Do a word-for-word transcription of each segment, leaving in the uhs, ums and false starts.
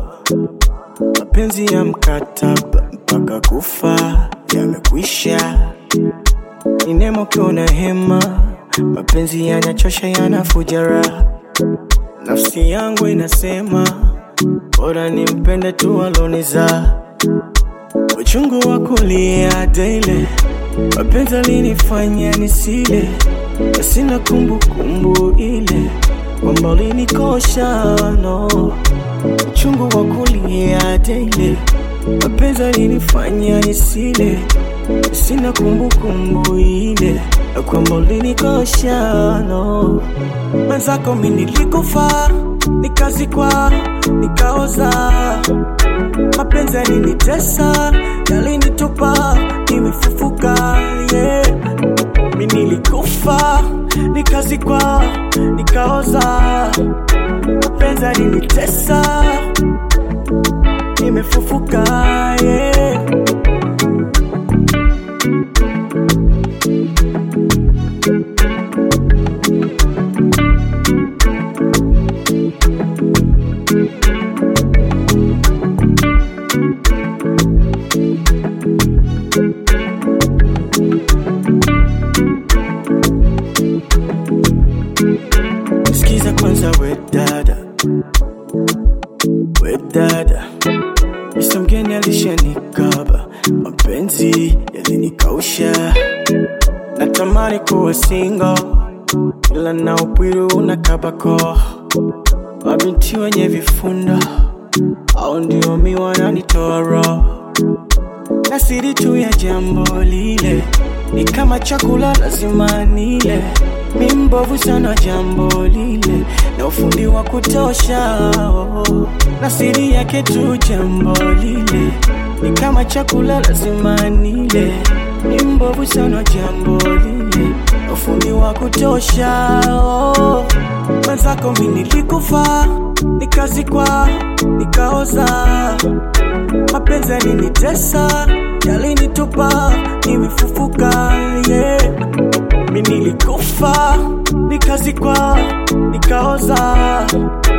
mapenzi ya mkataba mpaka kufa yamekwisha. Ni neema ukiona hema, mapenzi yanachosha yanafuja raha. Nafsi yangu inasema bora nimpende tu aloniza. Uchungu wa kulia daily, mapenzi alinifanya nisile, na sina kumbukumbu ile kwamba ulinikosha, no. Uchungu wa kulia daily, mapenzi alinifanya nisile, na sina kumbukumbu ile kwamba ulinikosha, no. Mwenzako mimi nilikufa, nikazikwa, nikaoza. Mapenzi yalinitesa, yalinitupa, nimefufuka, yeah. Mimi nilikufa, nikazikwa, nikaoza. Mapenzi yalinitesa, nimefufuka, yeah. Sikiza kwanza we dada, we dada, Mister mgeni alishanikaba, mapenzi yalinikausha. Natamani kuwa single, ila na upwiru unakabako. Mabinti wenye vifunda, hao ndio mi wananitoa roho. Na siri tu ya jambo lile, ni kama chakula lazima nile. Mi mbovu sana jambo lile, na ufundi wa kutosha, oh. Na siri yake tu jambo lile, ni kama chakula lazima nile. Mi mbovu sana jambo lile, na ufundi wa kutosha, oh. Mwenzako mimi nilikufa, nikazikwa, nikaoza. Mapenzi yalinitesa, yalinitupa, nimefufuka, yeah. Mimi nilikufa, nikazikwa, nikaoza.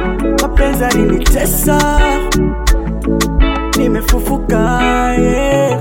Mapenzi yalinitesa, nimefufuka, yeah.